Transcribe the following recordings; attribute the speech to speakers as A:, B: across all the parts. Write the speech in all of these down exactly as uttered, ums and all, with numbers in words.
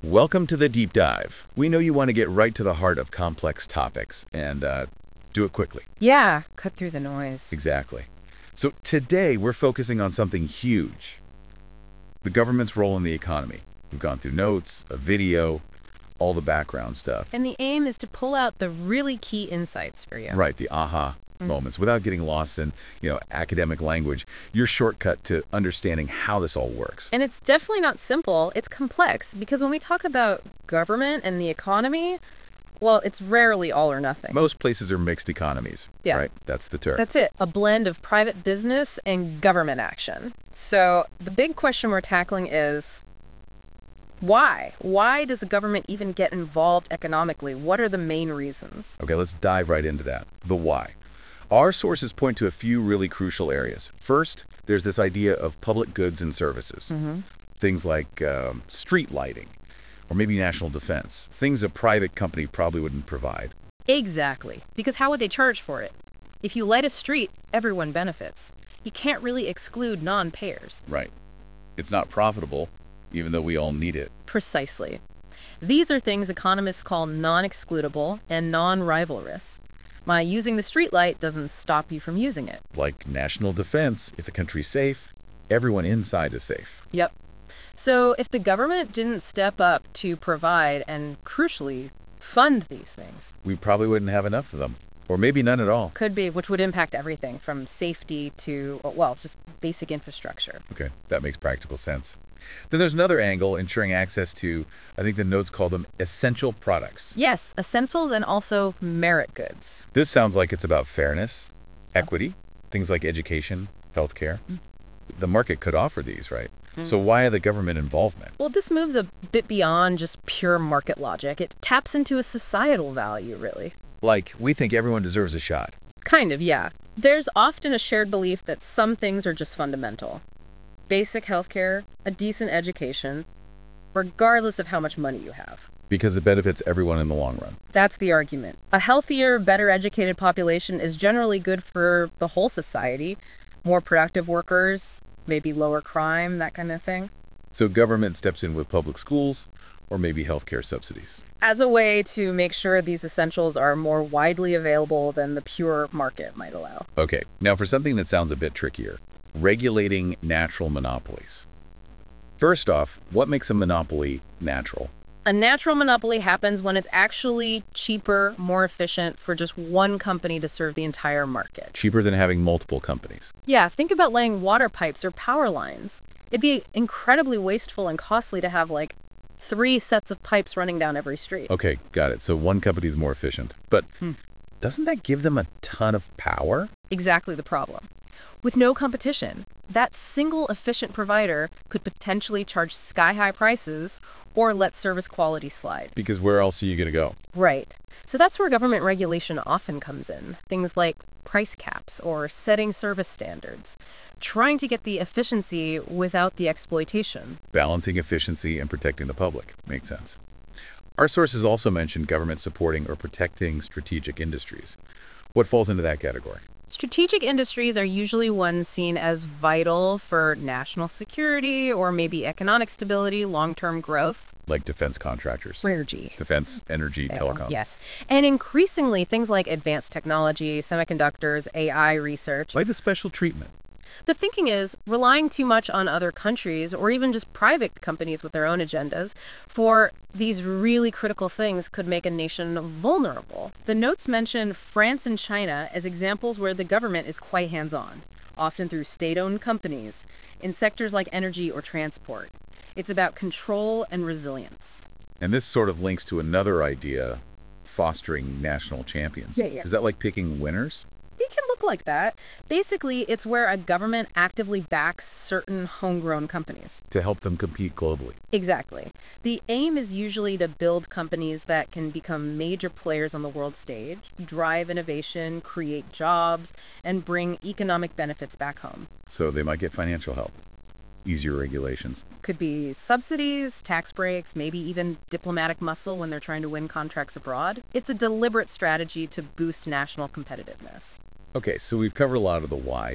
A: Welcome to the deep dive. We know you want to get right to the heart of complex topics and uh, do it quickly.
B: Yeah, cut through the noise.
A: Exactly. So today we're focusing on something huge. The government's role in the economy. We've gone through notes, a video, all the background stuff.
B: And the aim is to pull out the really key insights for you.
A: Right, the aha moments, without getting lost in, you know, academic language, your shortcut to understanding how this all works.
B: And it's definitely not simple. It's complex because when we talk about government and the economy, well, it's rarely all or nothing.
A: Most places are mixed economies,
B: Yeah.
A: right? That's the term.
B: That's it, a blend of private business and government action. So the big question we're tackling is why? Why does the government even get involved economically? What are the main reasons?
A: Okay, let's dive right into that. The why. Our sources point to a few really crucial areas. First, there's this idea of public goods and services.
B: Mm-hmm.
A: Things like um, street lighting or maybe national defense. Things a private company probably wouldn't provide.
B: Exactly. Because how would they charge for it? If you light a street, everyone benefits. You can't really exclude non-payers.
A: Right. It's not profitable, even though we all need it.
B: Precisely. These are things economists call non-excludable and non-rivalrous. My using the streetlight doesn't stop you from using it.
A: Like national defense, if the country's safe, everyone inside is safe.
B: Yep. So if the government didn't step up to provide and, crucially, fund these things,
A: We probably wouldn't have enough of them, or maybe none at all.
B: could be, which would impact everything from safety to, well, just basic infrastructure.
A: Okay, that makes practical sense. Then there's another angle, ensuring access to, I think the notes call them essential products.
B: Yes, essentials and also merit goods.
A: This sounds like it's about fairness, equity, things like education, healthcare. The market could offer these, right? So why the government involvement?
B: Well, this moves a bit beyond just pure market logic. It taps into a societal value, really.
A: Like, we think everyone deserves a shot.
B: Kind of, yeah. There's often a shared belief that some things are just fundamental. Basic healthcare, a decent education, regardless of how much money you have.
A: Because it benefits everyone in the long run.
B: That's the argument. A healthier, better educated population is generally good for the whole society. More productive workers, maybe lower crime, that kind of thing.
A: So government steps in with public schools or maybe healthcare subsidies.
B: As a way to make sure these essentials are more widely available than the pure market might allow.
A: Okay, now for something that sounds a bit trickier, regulating natural monopolies. First off, what makes a monopoly natural?
B: A natural monopoly happens when it's actually cheaper, more efficient for just one company to serve the entire market.
A: Cheaper than having multiple companies.
B: Yeah, think about laying water pipes or power lines. It'd be incredibly wasteful and costly to have like three sets of pipes running down every street.
A: Okay, got it. So one company is more efficient. But doesn't that give them a ton of power?
B: Exactly the problem. With no competition, that single efficient provider could potentially charge sky-high prices or let service quality slide.
A: Because where else are you going to go?
B: Right. So that's where government regulation often comes in. Things like price caps or setting service standards, trying to get the efficiency without the exploitation.
A: Balancing efficiency and protecting the public. Makes sense. Our sources also mention government supporting or protecting strategic industries. What falls into that category?
B: Strategic industries are usually ones seen as vital for national security or maybe economic stability, long-term growth.
A: Like defense contractors.
B: Energy.
A: Defense, energy, telecom.
B: Yes. And increasingly, things like advanced technology, semiconductors, A I research.
A: Like the special treatment.
B: The thinking is relying too much on other countries or even just private companies with their own agendas for these really critical things could make a nation vulnerable. The notes mention France and China as examples where the government is quite hands-on, often through state-owned companies, in sectors like energy or transport. It's about control and resilience.
A: And this sort of links to another idea, fostering national champions.
B: Yeah, yeah.
A: Is that like picking winners?
B: It can look like that. Basically, it's where a government actively backs certain homegrown companies.
A: To help them compete globally.
B: Exactly. The aim is usually to build companies that can become major players on the world stage, drive innovation, create jobs, and bring economic benefits back home.
A: So they might get financial help. Easier regulations.
B: Could be subsidies, tax breaks, maybe even diplomatic muscle when they're trying to win contracts abroad. It's a deliberate strategy to boost national competitiveness.
A: Okay, so we've covered a lot of the why,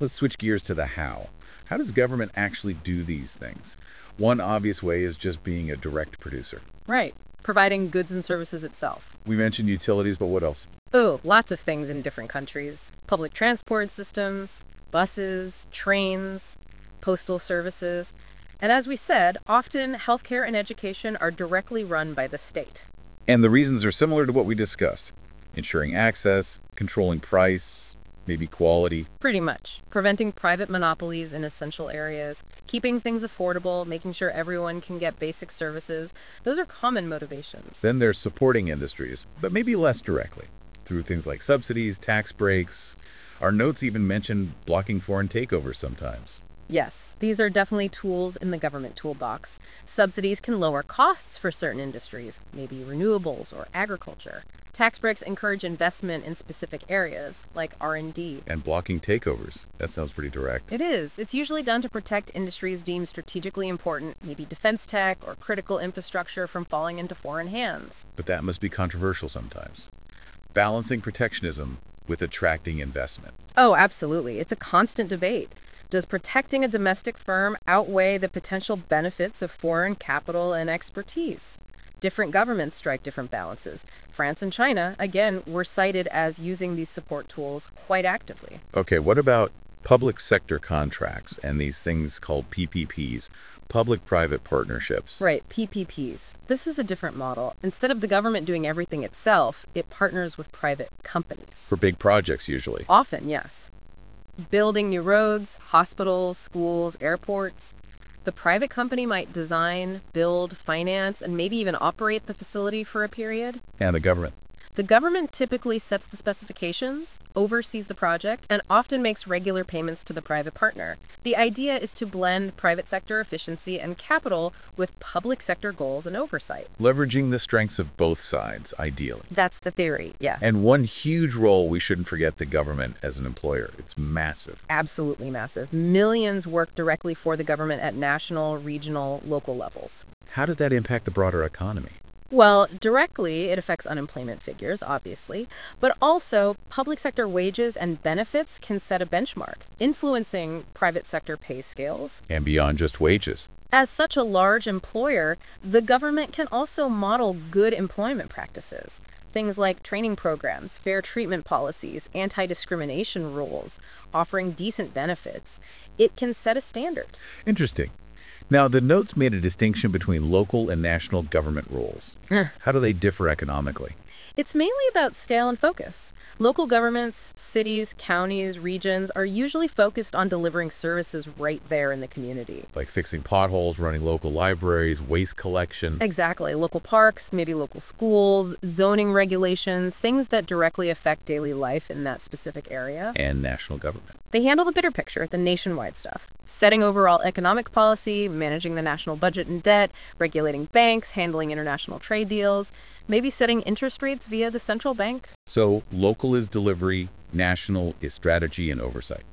A: Let's switch gears to the how. How does government actually do these things? One obvious way is just being a direct producer.
B: Right. Providing goods and services itself.
A: We mentioned utilities, but what else?
B: Oh, lots of things in different countries. Public transport systems, buses, trains, postal services. And as we said, often healthcare and education are directly run by the state.
A: And the reasons are similar to what we discussed. Ensuring access, controlling price, maybe quality.
B: Pretty much. Preventing private monopolies in essential areas, keeping things affordable, making sure everyone can get basic services. Those are common motivations.
A: Then there's supporting industries, but maybe less directly, through things like subsidies, tax breaks. Our notes even mention blocking foreign takeovers sometimes.
B: Yes, these are definitely tools in the government toolbox. Subsidies can lower costs for certain industries, maybe renewables or agriculture. Tax breaks encourage investment in specific areas, like R and D.
A: And blocking takeovers. That sounds pretty direct.
B: It is. It's usually done to protect industries deemed strategically important, maybe defense tech or critical infrastructure from falling into foreign hands.
A: But that must be controversial sometimes. Balancing protectionism with attracting investment.
B: Oh, absolutely. It's a constant debate. Does protecting a domestic firm outweigh the potential benefits of foreign capital and expertise? Different governments strike different balances. France and China, again, were cited as using these support tools quite actively.
A: Okay, what about public sector contracts and these things called P P Ps, public-private partnerships?
B: Right, P P Ps. This is a different model. Instead of the government doing everything itself, it partners with private companies.
A: For big projects, usually.
B: Often, yes. Building new roads, hospitals, schools, airports. The private company might design, build, finance, and maybe even operate the facility for a period.
A: And the government.
B: The government typically sets the specifications, oversees the project, and often makes regular payments to the private partner. The idea is to blend private sector efficiency and capital with public sector goals and oversight.
A: Leveraging the strengths of both sides, ideally.
B: That's the theory, yeah.
A: And one huge role, we shouldn't forget the government as an employer. It's massive.
B: Absolutely massive. Millions work directly for the government at national, regional, local levels.
A: How does that impact the broader economy?
B: Well, directly, it affects unemployment figures, obviously, but also public sector wages and benefits can set a benchmark, influencing private sector pay scales.
A: And beyond just wages.
B: As such a large employer, the government can also model good employment practices. Things like training programs, fair treatment policies, anti-discrimination rules, offering decent benefits. It can set a standard.
A: Interesting. Now, the notes made a distinction between local and national government roles. How do they differ economically?
B: It's mainly about scale and focus. Local governments, cities, counties, regions are usually focused on delivering services right there in the community.
A: Like fixing potholes, running local libraries, waste collection.
B: Exactly. Local parks, maybe local schools, zoning regulations, things that directly affect daily life in that specific area.
A: And national government.
B: They handle the bigger picture, the nationwide stuff. Setting overall economic policy, managing the national budget and debt, regulating banks, handling international trade deals, maybe setting interest rates via the central bank.
A: So, local is delivery, national is strategy and oversight.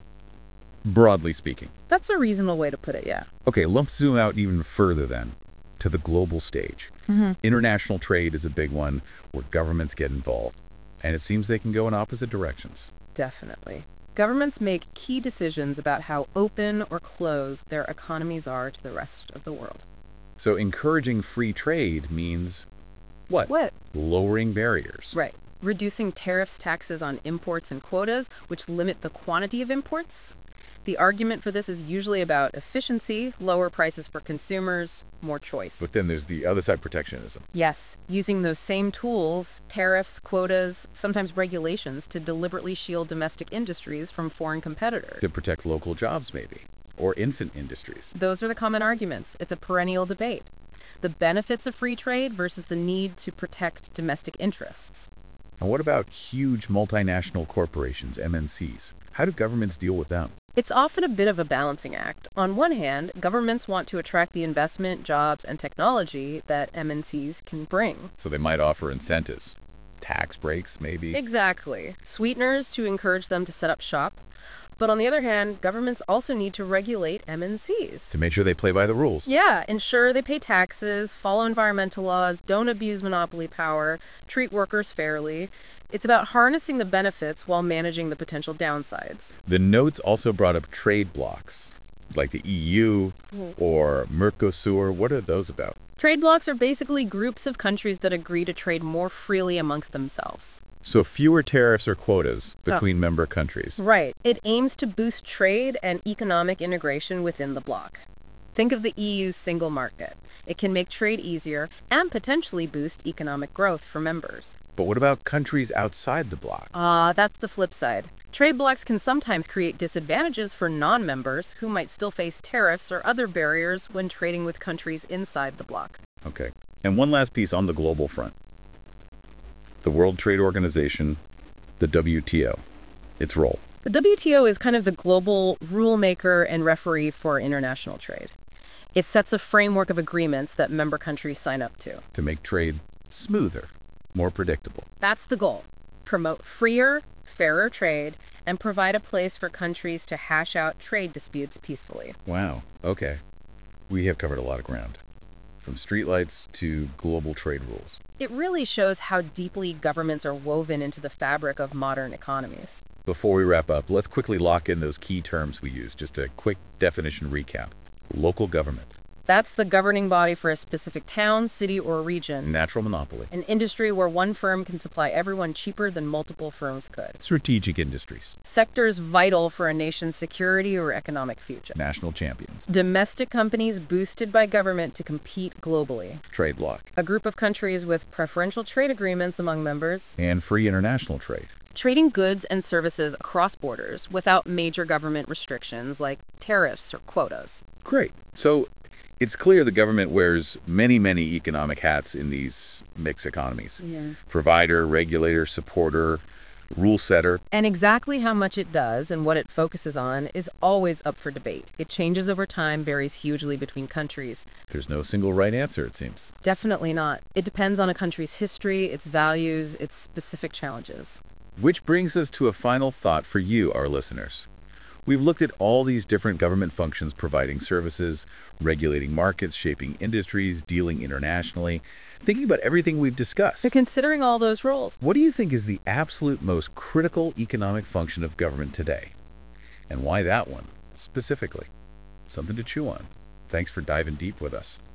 A: Broadly speaking.
B: That's a reasonable way to put it, yeah.
A: Okay, let's zoom out even further then, to the global stage.
B: Mm-hmm.
A: International trade is a big one where governments get involved. And it seems they can go in opposite directions.
B: Definitely. Governments make key decisions about how open or closed their economies are to the rest of the world.
A: So encouraging free trade means what?
B: What?
A: Lowering barriers.
B: Right. Reducing tariffs, taxes on imports and quotas, which limit the quantity of imports. The argument for this is usually about efficiency, lower prices for consumers, more choice.
A: But then there's the other side, protectionism.
B: Yes, using those same tools, tariffs, quotas, sometimes regulations, to deliberately shield domestic industries from foreign competitors.
A: To protect local jobs, maybe, or infant industries.
B: Those are the common arguments. It's a perennial debate. The benefits of free trade versus the need to protect domestic interests.
A: And what about huge multinational corporations, M N Cs? How do governments deal with them?
B: It's often a bit of a balancing act. On one hand, governments want to attract the investment, jobs, and technology that M N Cs can bring.
A: So they might offer incentives. tax breaks, maybe.
B: Exactly. Sweeteners to encourage them to set up shop. But on the other hand, governments also need to regulate M N Cs.
A: To make sure they play by the rules.
B: Yeah, ensure they pay taxes, follow environmental laws, don't abuse monopoly power, treat workers fairly. It's about harnessing the benefits while managing the potential downsides.
A: The notes also brought up trade blocs, like the E U or Mercosur. What are those about?
B: Trade blocs are basically groups of countries that agree to trade more freely amongst themselves.
A: So fewer tariffs or quotas between member countries.
B: Right. It aims to boost trade and economic integration within the bloc. Think of the E U's single market. It can make trade easier and potentially boost economic growth for members.
A: But what about countries outside the bloc?
B: Ah, that's the flip side. Trade blocs can sometimes create disadvantages for non-members who might still face tariffs or other barriers when trading with countries inside the bloc.
A: Okay. And one last piece on the global front. The World Trade Organization, the W T O, its role.
B: The W T O is kind of the global rule maker and referee for international trade. It sets a framework of agreements that member countries sign up to.
A: To make trade smoother, more predictable.
B: That's the goal. Promote freer, fairer trade and provide a place for countries to hash out trade disputes peacefully.
A: Wow. Okay. We have covered a lot of ground. From streetlights to global trade rules.
B: It really shows how deeply governments are woven into the fabric of modern economies.
A: Before we wrap up, let's quickly lock in those key terms we use. Just a quick definition recap. Local government.
B: That's the governing body for a specific town, city, or region.
A: Natural monopoly.
B: An industry where one firm can supply everyone cheaper than multiple firms could.
A: Strategic industries.
B: Sectors vital for a nation's security or economic future.
A: National champions.
B: Domestic companies boosted by government to compete globally.
A: Trade bloc.
B: A group of countries with preferential trade agreements among members.
A: And free international trade.
B: Trading goods and services across borders without major government restrictions like tariffs or quotas.
A: Great. So it's clear the government wears many, many economic hats in these mixed economies.
B: Yeah.
A: Provider, regulator, supporter, rule setter.
B: And exactly how much it does and what it focuses on is always up for debate. It changes over time, varies hugely between countries.
A: There's no single right answer, it seems.
B: Definitely not. It depends on a country's history, its values, its specific challenges.
A: Which brings us to a final thought for you, our listeners. We've looked at all these different government functions providing services, regulating markets, shaping industries, dealing internationally, thinking about everything we've discussed.
B: So considering all those roles,
A: What do you think is the absolute most critical economic function of government today? And why that one, specifically? Something to chew on. Thanks for diving deep with us.